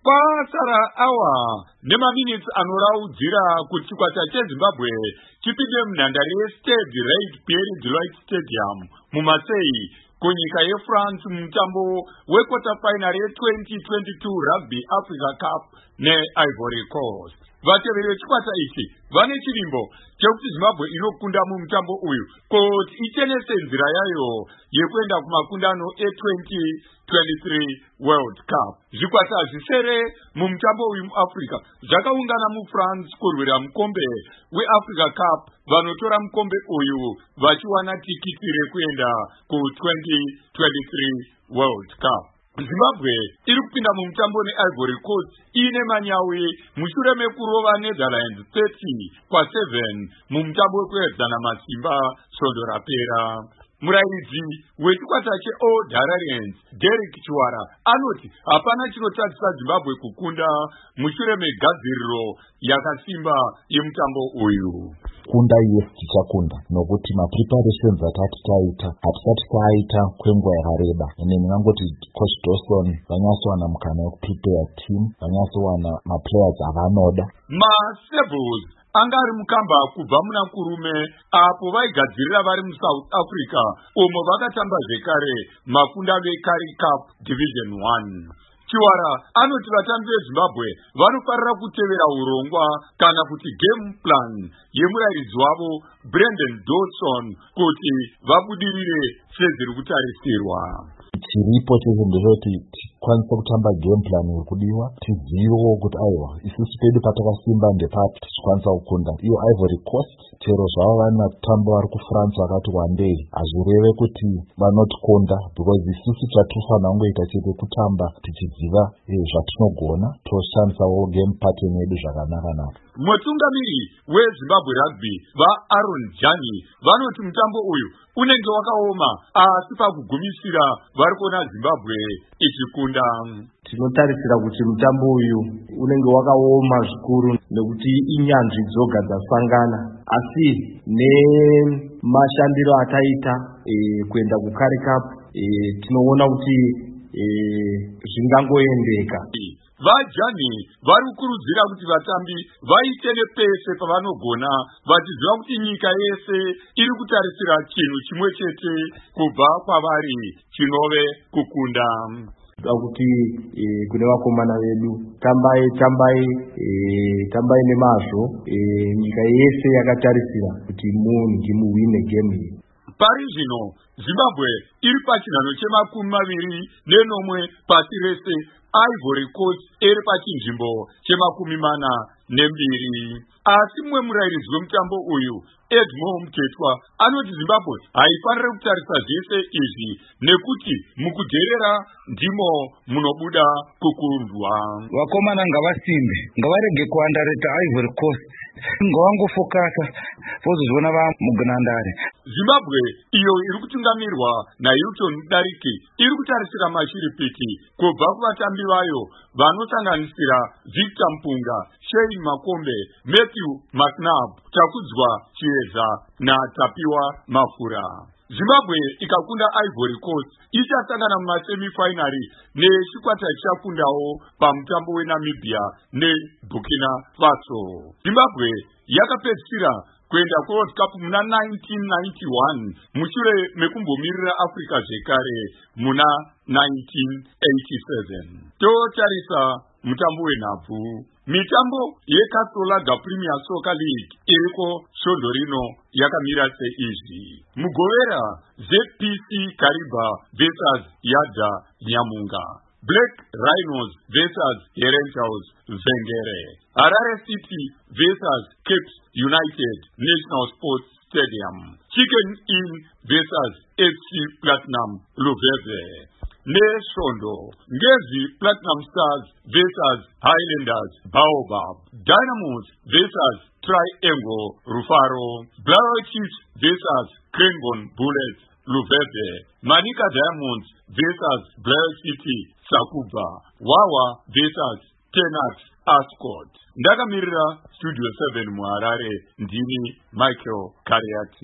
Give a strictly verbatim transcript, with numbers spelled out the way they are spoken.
Pasara awa nema minutes anoraudzira kuti chikwata cheZimbabwe chipinde munhandare yeStade Reid Pierre de Light Stadium muMarseille kunyika yeFrance mumutambo wequarter final ye-twenty twenty-two Rugby Africa Cup neIvory Coast. Vateveri vechikwata ichi vane chirimbo chekuti Zimbabwe inokunda mumutambo uyu kuti ichenese nzira yayo yekuenda kumakundano e-twenty twenty-three World Cup. Zvikwata zvisere mumutambo uyu muAfrica zvakaungana muFrance kurwira mukombe weAfrica Cup, vanotora mukombe uyu vachiwana tikiti rekuenda ku-twenty twenty-three World Cup. Zimbabwe iri kupinda mumutambo neIvory Coast ine manyawi mushure mekurova Netherlands thirty kwa seven mumutambo wekuedzana masimba svondo rapera. Murairidzi wechikwata cheOld Hararians Derek Chiwara anoti hapana chinotatisa Zimbabwe kukunda mushure megadziriro yakasimba yemutambo uyu. Kunda yes tichakunda nokuti ma preparations atati taita hatisati taita kwenguva yakareba. Ine ndingangoti coach Dawson vanyatsowana mukana wekuprepare team, vanyatsowana maplayers avanoda. MaSebres anga ari mukamba kubva muna kurume apo vaigadzirira vari muSouth Africa umo vakatamba zvekare makunda veCurrie Cup Division one. Chiwara anoti vatambi veZimbabwe vanofarira kutevera urongwa kana kuti game plan yemurairidzi wavo Brendan Dawson kuti vabudirire sezviri kutarisirwa. Chiripo chezvo ndezvoti tikwanisa kutamba game plan yekudiwa, tizivo kuti aiwa isusu pedu patakasimba ndepati tichikwanisa kukunda. Iyo Ivory Coast chero zvava vana tambo vari kuFrance vakati wandei hazvireve kuti vanotikunda, because isusu chatinofanira kungoita chete kutamba tichiziva zvatinogona toshandisawo game pattern yedu zvakanaka naka. Mutungamiri weZimbabwe Rugby vaAaron Jani vanoti mutambo uyu unenge wakaoma, asi pakugumisira vari kuona Zimbabwe ichikunda. Tinotarisira kuti mutambo uyu unenge wakaoma zvikuru nekuti inyanzvi dzoga dzasangana, asi nemashandiro ataita e, kuenda kuCurrie Cup e, tinoona kuti e, zvingangoendeka. VaJani vari kukurudzira kuti vatambi vaite nepese pavanogona, vachiziva kuti nyika yese iri kutarisira chinhu chimwe chete kubva kwavari, chinove kukunda. Kuti e, kune vakomana vedu tambai tambai e, tambai nemazvo, e, nyika yese yakatarisira kuti munhu muwine game iyi. Pari zvino Zimbabwe iri pachinhano chemakumi maviri nenomwe pasi rese, Ivory Coast iri pachinzvimbo chemakumi mana nembiri. Asi mumwe murairidzi wemutambo uyu Edmond Mtetwa anoti Zimbabwe haifanire kutarisa zvese izvi nekuti mukudherera ndimo munobuda kukundwa. Vakomana ngavasimbe, ngavarege kuandareta Ivory Coast, ngavangofokasa vozoziona vamugunandare. Zimbabwe iyo iri kutungamirwa naHilton Mudariki iri kutarisira mashiripiti kubva kuvatambi vayo vanosanganisira Victor Mpunga, Shane Makombe, Matthew McNabb, Takudzwa Chieza naTapiwa Mafura. Zimbabwe ikakunda Ivory Coast ichasangana mumasemifinari nechikwata chichakundawo pamutambo weNamibia neBurkina Faso. Zimbabwe yakapedzisira kuenda kuWorld Cup muna nineteen ninety-one mushure mekumbomirira Africa zvekare muna nineteen eighty-seven. Totarisa mutambo wenhabvu. Mitambo yeKasolanga Premier Soccer League iriko svondo rino yakamira seizvi. Mugovera Z P C Kariba versus Yadza Nyamunga, Black Rhinos versus Herentals Vengere, Harare City versus Cape United National Sports Stadium, Chicken Inn versus F C Platinum Luveve. Neshondo Ngezi Platinum Stars versus Highlanders Baobab, Dynamos versus Triangle Rufaro, Black Chiefs versus Krengon Bullets Luveve, Manika Diamonds versus Black City Sakuba, Wawa versus Tenax Ascot. Ndakamirira Studio seven muHarare, ndini Michael Kariati.